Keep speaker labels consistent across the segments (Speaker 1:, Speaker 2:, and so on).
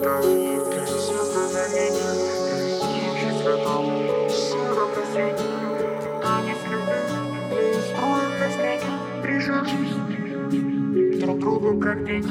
Speaker 1: Друг другу как дети.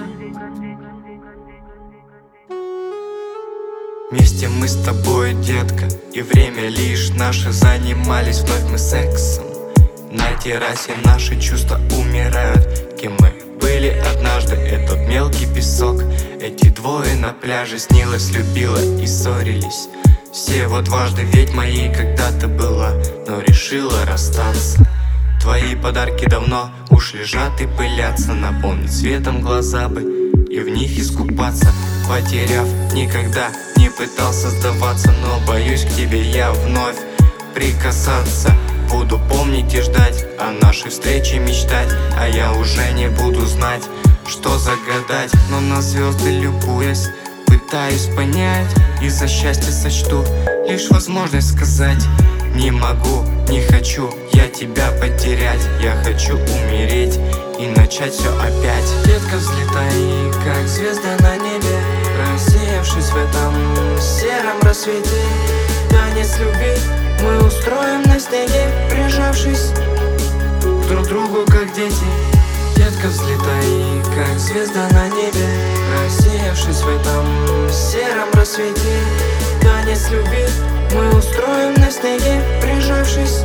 Speaker 2: Вместе мы с тобой, детка, и время лишь наше. Занимались вновь мы сексом. На террасе наши чувства умирают. Кем мы были однажды, этот мелкий песок. Эти двое на пляже снилось, любила и ссорились. Всего дважды, ведь моей когда-то была, но решила расстаться. Твои подарки давно уж лежат и пылятся. Наполнить светом глаза бы и в них искупаться. Потеряв, никогда не пытался сдаваться, но боюсь к тебе я вновь прикасаться. Буду помнить и ждать, о нашей встрече мечтать. А я уже не буду знать, что загадать. Но на звезды любуясь, пытаюсь понять, и за счастье сочту лишь возможность сказать: не могу, не хочу я тебя потерять. Я хочу умереть и начать все опять. Детка, взлетай, как звезда на небе, рассеявшись в этом сером рассвете. Танец любви мы устроим на снеге, прижавшись друг к другу как дети. Детка, взлетай, как звезда на небе, рассеявшись в этом сером рассвете. Танец любви мы устроим на снеге, прижавшись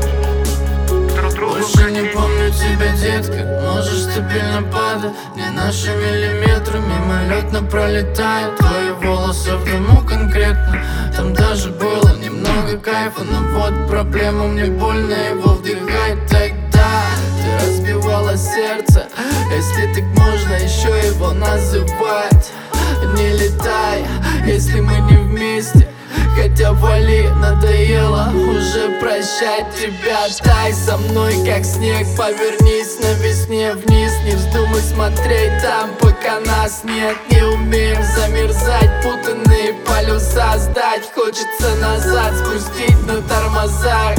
Speaker 2: друг к другу.
Speaker 3: Больше не помню тебя, детка, можешь стабильно падать. Не наши миллиметры мимолетно пролетают. Твои волосы в дыму конкретно, там даже было немного кайфа. Но вот проблема, мне больно его вдыхать. Тогда ты разбивала сердце, если так можно еще его называть. Не летай, если мы не вместе, хотя вали, надоело уже прощать тебя. Тай со мной, как снег, повернись на весне вниз. Не вздумай смотреть там, пока нас нет. Не умеем замерзать, путанные полюса сдать. Хочется назад спустить на тормозах.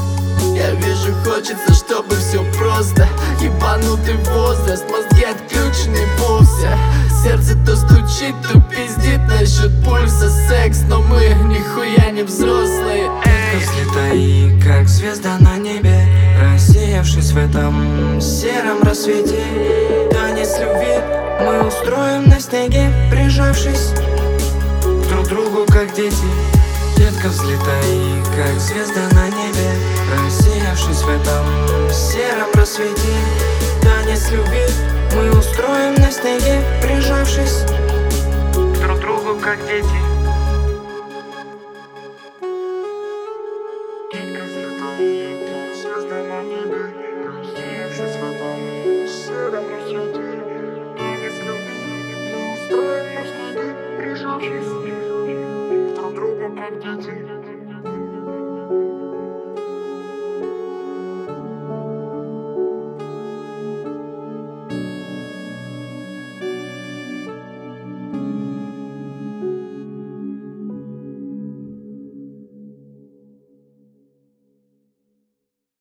Speaker 3: Я вижу, хочется, чтобы все просто. Ебанутый возраст, мозги отключены вовсе. Сердце то стучит, то пиздит насчет пульса. Секс, но мы нихуя не взрослые.
Speaker 2: Взлетай, как звезда на небе, рассеявшись в этом сером рассвете. Танец любви мы устроим на снеге, прижавшись друг к другу как дети. Детка, взлетай, как звезда на небе, рассеявшись в этом сером рассвете. Танец любви мы устроим на снеге, прижавшись
Speaker 1: Друг другу как дети.